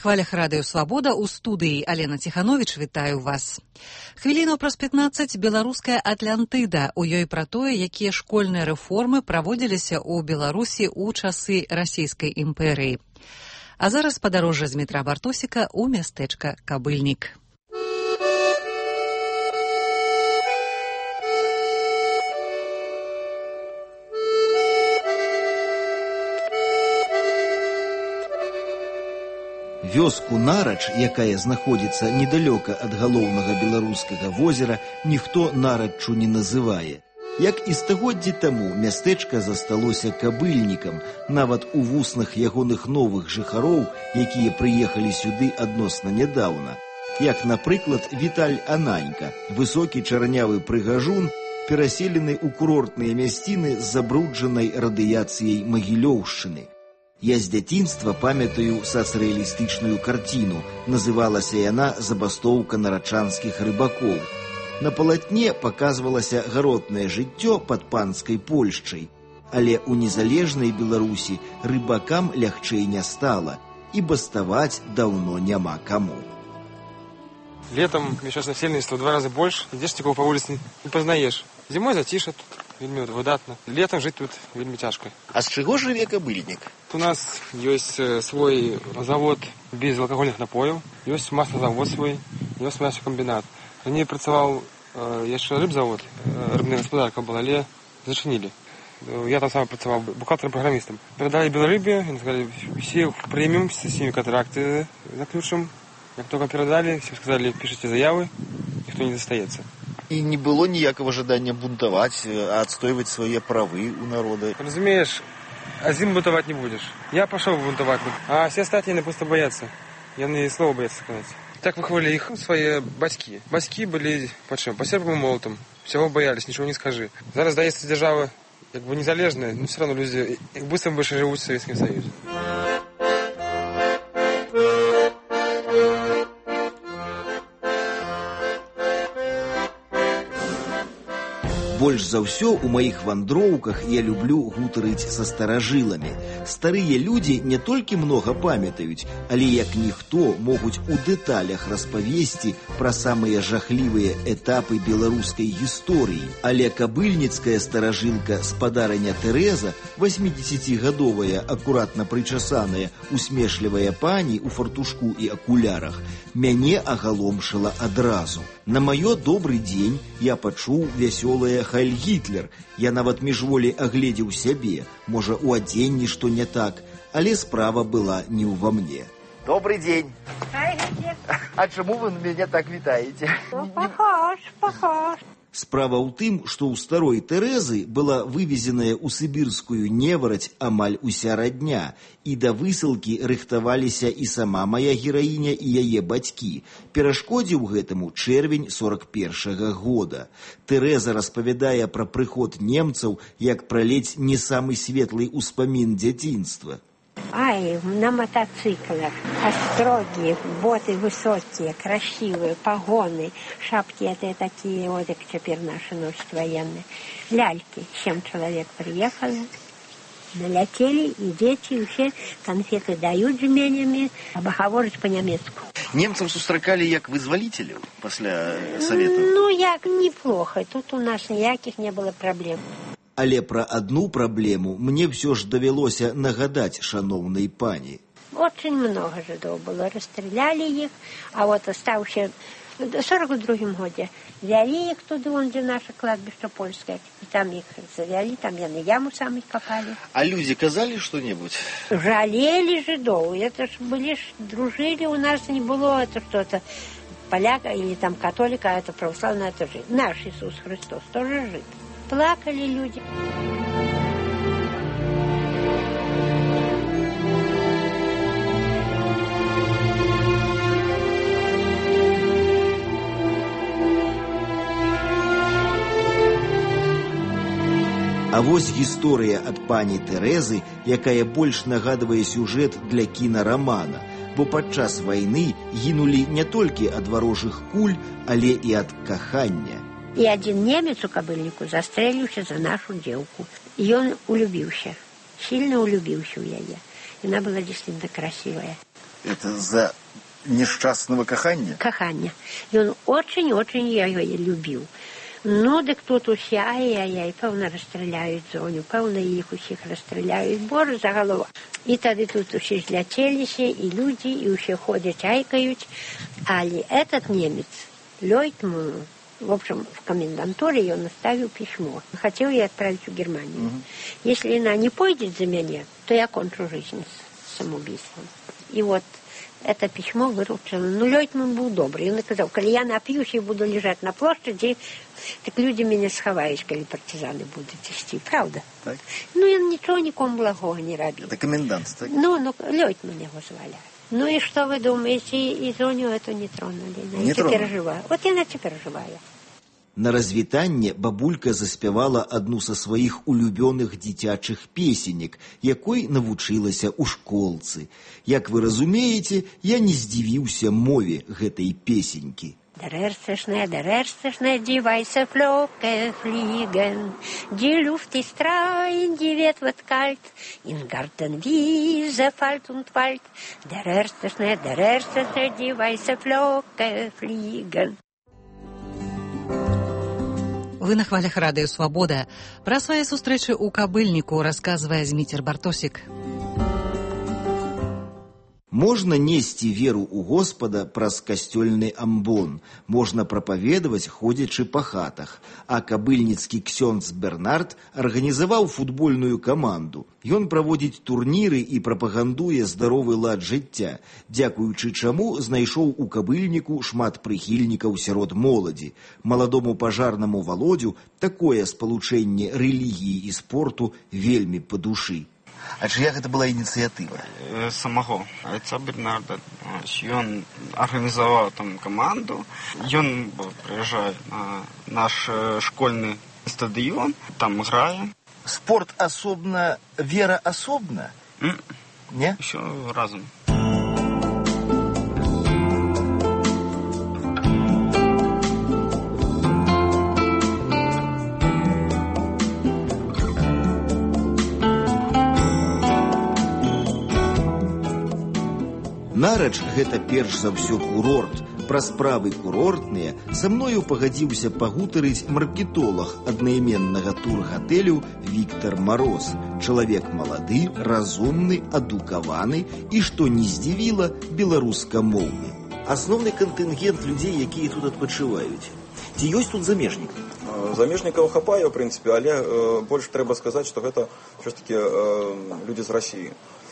хвалях Радыё Свабода ў студыі Алена Ціхановіч, вітаю вас. Хвіліну праз 15 беларуская Атлантыда. У ёй пра тое, якія школьныя рэформы праводзіліся ў Беларусі ў часы расійскай імперыі. А зараз падарожжа з метра Бартосіка ў мястэчка Кабыльнік. Вёску Нарач, якая знаходзіцца недалёка ад галоўнага беларускага возера, ніхто Нараччу не называе. Як і стагоддзі таму мястэчка засталося кабыльнікам, нават у вуснах ягоных новых жыхароў, якія прыехалі сюды адносна нядаўна. Як, напрыклад, Віталь Ананька, высокі чарнявы прыгажун, пераселены ў курортныя мясціны з забруджанай радыяцыяй Магілёўшчыны. Я з дзяцінства памятаю сацрэалістычную карціну. Называлася яна «Забастоўка нарачанскіх рыбакоў». На палатне паказвалася гаротнае жыццё пад панскай Польшчай. Але ў незалежнай Беларусі рыбакам лягчэй не стала, і баставаць даўно няма каму. Летом сейчас насельніцтва 2 разы больш, ідзеш нікого па вуліцы не пазнаеш. Зімой зацішша тут, вельмі выдатна. Летом жыць тут вельмі цяжка. А з чаго жыве кабыльнік? У нас ёсць свой завод безалкагольных напояў, ёсць маслазавод свой, ёсць мясокамбінат. Раней працаваў яшчэ рыбзавод, рыбная гаспадарка была, але зачынілі. Я там сам працаваў бухгалтарам-праграмістам. Перадалі Беларыбе, яны сказалі, все прэміум, з усімі кантракты заключым. Як толькі перадалі, все сказалі, пішыце заявы, ніхто не застаецца. І не было ніякага жадання бунтаваць, адстойваць свае правы ў народа. Разумееш, один бунтовать не будешь. Я пошел бунтовать, а все остальные просто боятся. Яны слова боятся сказать. Так выхвалили их свои бацькі. Бацькі были под чем? По серпам и молотом. Всего боялись, ничего не скажи. Зараз здаецца держава как бы незалежная, но все равно люди быстро больше живут в Советском Союзе. Больш за ўсё ў маіх вандроўках я люблю гутарыць са старажыламі. Старыя людзі не толькі многа памятаюць, але як ніхто могуць у дэталях распавесці пра самыя жахлівыя этапы беларускай гісторыі. Але кабыльніцкая старажылка спадарыня Тэрэза, 80-гадовая, акуратна прычасаная, усмешлівая пані ў фартушку і акулярах, мяне агаломшыла адразу. На маё добры дзень я пачуў вясёлае «Хайль Гітлер». Я нават міжволі агледзеў сябе. Можа, у адзенні што не так, але справа была не ўва мне. Добрый день. А чаму вы мяне так вітаеце? Похож. Справа ў тым, што ў старой Тэрэзы была вывезеная ў сібірскую невараць амаль уся радня, і да высылкі рыхтаваліся і сама мая гераіня і яе бацькі. Перашкодзіў гэтаму чэрвень 41-го года. Тэрэза распавядае пра прыход немцаў як пра ледзь не самы светлый успамін дзяцінства. Ай, на мотоциклах, остроги, боты высокие, красивые, погоны, шапки это такие, вот как теперь наши носят военные. Ляльки, 7 человек приехали, налетели, и дети, и все конфеты дают жменями, а гавораць по-нямецку. Немцам сустракалі як вызвалителяў пасля Совету? Ну, як неплохо, тут у нас ніяких не было проблем. Але пра адну праблему мне ўсё ж давялося нагадаць шаноўнай пані. Очень много жидов было, расстреляли их, а вот оставшие в 42-м году взяли их туда, вон где наше кладбище польское, и там их завяли, там яны яму сами копали. А люди казали что-нибудь? Жалели жидов, это ж были, дружили, у нас не было это что-то поляка или там католика, это православное, это жид. Наш Иисус Христос тоже жид. Плакали люди. А вось гісторыя ад пані Тэрэзы, якая больш нагадвае сюжэт для кінарамана, бо падчас вайны гінулі не толькі ад варожых куль, але і ад кахання. И один немец у кабыльніку застрэліўся за нашу дзеўку. И он улюбіўся, сильно улюбіўся ў яе. Она была действительно красивая. Это за несчастного кахання? Кахання. Ён очень-очень яе любіў. Ну, дык тут усе, ай-яй-яй, пэўна, расстраляюць Зоню, пэўна, іх усіх расстраляюць, боже, за галова. І тады тут усе зляцеліся, і людзі, і ўсе ходзяць, айкаюць. Але этот немец, Лейтман, в общем, в комендантуре он оставил письмо. Хотел я отправить в Германию. Если она не пойдет за меня, то я кончу жизнь самоубийством. И вот это письмо выручило. Ну, Лейтман был добрый. Он сказал, коли я напьюсь и буду лежать на площади, так люди меня сховают, коли партизаны будут идти. Правда? Так. Ну, он ничего никому благого не робил. Это комендант, так? Ну, Лейтман его звали. Ну и что вы думаете, и Зоню эту не тронули? Не тронули. Теперь жива. Вот я теперь живая. На развітанне бабулька заспявала адну са сваіх улюбёных дзіцячых песенек, якой навучылася ў школцы. Як вы разумееце, я не здзівіўся мове гэтай песенькі. Der erste Schnee, die weiße Flocke fliegen, die Luft ist rein, die Wind wird kalt, in Garten, Wiese, Wald und Wald. Der erste Schnee, die weiße Flocke fliegen. Вы на хвалях радыё «Свабода». Пра свае сустрэчы ў Кабыльніку расказвае Зміцер Бартосік. Можна несці веру ў Господа праз касцёльны амбон, можна прапаведаваць, ходзячы па хатах. А кабыльніцкі ксёндз Бернард арганізаваў футбольную каманду. Ён праводзіць турніры і прапагандуе здаровы лад жыцця, дзякуючы чаму знайшоў у Кабыльніку шмат прыхільнікаў сярод моладзі. Маладому пажарнаму Володю такое спалучэнне рэлігіі і спорту вельмі па душы. А чия гэта была ініцыятыва? Самого айца Бернарда. Ён арганізаваў там каманду. Ён прыязджае на наш школьны стадыён, там грае. Спорт асобна, вера асобна? Не? Усё разам. Нарач гэта перш за ўсё курорт. Пра справы курортныя са мною пагадзіўся пагутарыць маркетолог аднайменнага тургатэлю Віктор Мароз. Чалавек малады, разумны, адукаваны і, што не здзівіла, беларускамоўны. Асноўны кантынгент людзей, якія тут адпачываюць. Ці ёсць тут замежнікі? Замежнікаў хапае, ў прынцыпе, але больш трэба сказаць, што гэта ўсё ж такі людзі з Расіі.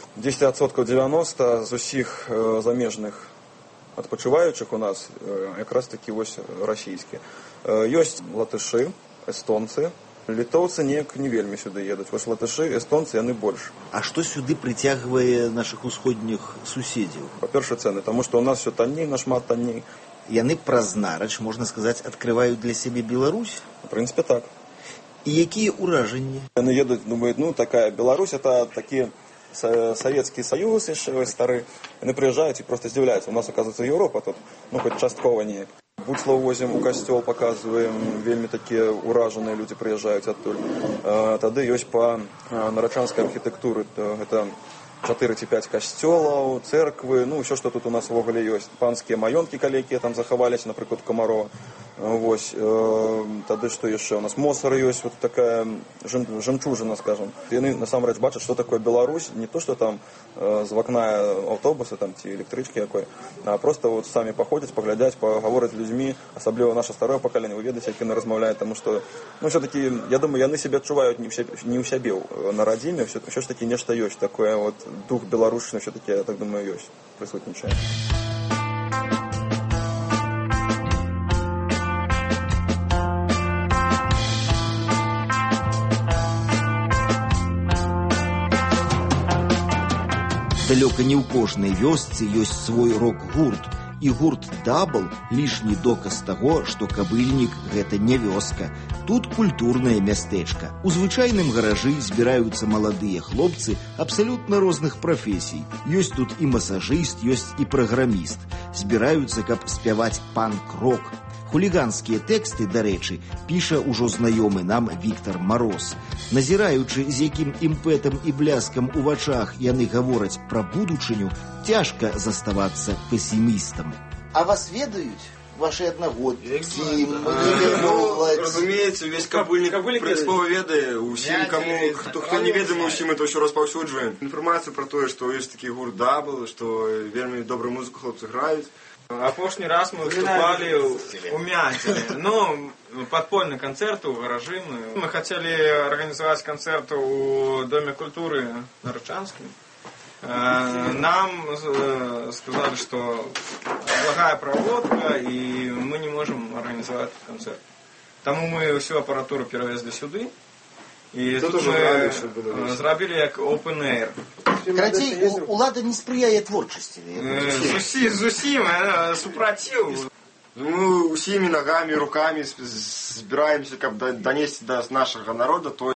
10% з усіх замежных адпачываючых у нас якраз такі вось расійскія. Ёсць латышы, эстонцы, літоўцы неяк не вельмі сюды едуць. Вось латышы, эстонцы, яны больш. А што сюды прыцягвае нашых усходніх суседзяў? Па-першае, цэны, таму што ў нас все танней, нашмат танней. Яны праз нарач, можна сказаць, адкрываюць для сябе Беларусь? У прынцыпе, так. І якія ўражанні? Яны едуць, думаюць, ну, такая Беларусь, это такі Советский Союз еще старый. Они приезжают и просто здзіўляюцца. У нас, оказывается, Европа тут, ну, хоть часткова неяк. Буцлаў возім у касцёл, показываем, вельмі такія уражаныя людзі прыязджаюць адтуль. Тады ёсць па нарачанскай архітэктуры, гэта 4 ці 5 касцёлаў, церквы, ну, ўсё, што тут у нас увогуле ёсць. Панскія маёнткі, калекія там захаваліся, напрыклад, Камарова. Вось, тады што яшчэ у нас Мосар ёсць, вот такая жемчужина, скажем. Яны насамрэч бачаць, што такое Беларусь, не то, што там з вакна аўтобусы там ці электрычкі якой, а просто вот самі паходзяць, паглядзяць, пагавораць з людзьмі, асабліва наша старое пакаленне, вы ведаеце, як яны размаўляюць, таму што, ну, ўсё-такі, я думаю, яны сябе адчуваюць не ў сябе на радзіме, ўсё ж такі нешта ёсць, такое вот дух беларушчыны, ўсё-такі, я так думаю, ёсць, прысутнічае. Далёка не ў кожнай вёсцы ёсць свой рок-гурт. І гурт «Дабл» – лішні доказ таго, што Кабыльнік – гэта не вёска. Тут культурнае мястэчка. У звычайным гаражы збіраюцца маладыя хлопцы абсалютна розных прафесій. Ёсць тут і масажыст, ёсць і праграміст. Збіраюцца, каб спяваць панк-рок. Хуліганскія тэксты, дарэчы, піша ўжо знаёмы нам Віктор Мароз. Назіраючы, з якім імпэтам і бляскам у вачах яны гавораць пра будучыню, цяжка заставацца песімістам. А вас ведаюць? Ваши одногодки, разумеется, весь Кабыльник принципово ведае, усім кому, хто не ведамы, усім это ўсё распаўсюджваем. Інфармацыю пра тое, што ёсць такі гурт Дабл, што вельмі добрую музыку хлопцы граюць. Апошні раз мы выступали у Мянтине, подпольный концерт у гаражы. Мы хотели организовать концерт у Доме культуры на Рычанском. Нам сказали, что благая проводка, и мы не можем организовать концерт. Тому мы всю аппаратуру перевезли сюда. І тут ми зробили як open air. Карацей, улада не сприяе творчасці. Зусім супротив. Мы усімі ногами, руками збираемся, каб донести до нашего народа то,